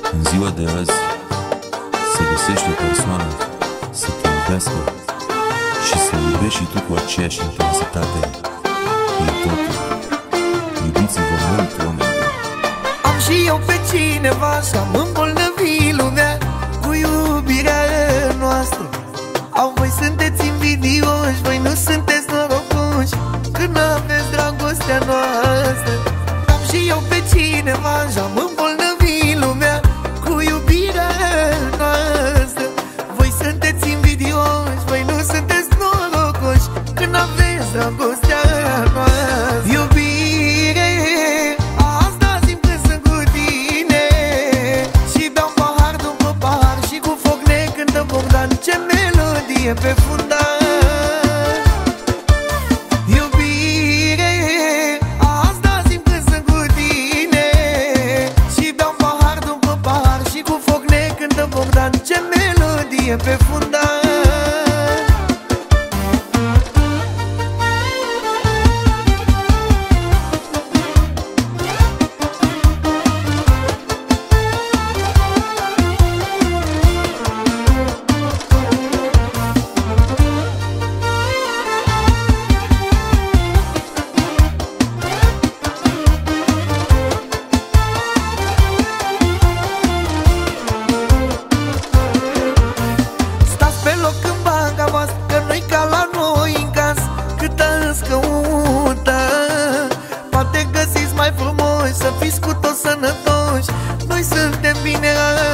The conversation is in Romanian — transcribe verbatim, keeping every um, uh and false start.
În ziua de azi se găsește o persoană să te iubească și să iubești și tu cu aceeași intensitate. E totul. Iubiți-vă mult, oameni. Am și eu pe cineva și-am îmbolnăvit lumea cu iubirea noastră. Au, voi sunteți invidioși, voi nu sunteți norocoși când aveți dragostea noastră. Am și eu pe cineva și-am îmbolnăvit lumea cu iubirea noastră. Voi sunteți invidioși, voi nu sunteți norocoși când aveți dragostea noastră. Iubire, asta simt când sunt cu tine și beau pahar după pahar și cu foc ne cântă Bogdan. Ce melodie pe fundal. Iubire, asta simt când sunt cu tine și beau pahar după pahar și cu foc ne cântă Bogdan. Ce melodie pe fundal. Că nu-i ca la noi în caz câtă-ți căută. Poate găsiți mai frumoși, să fiți cu toți sănătoși. Noi suntem bine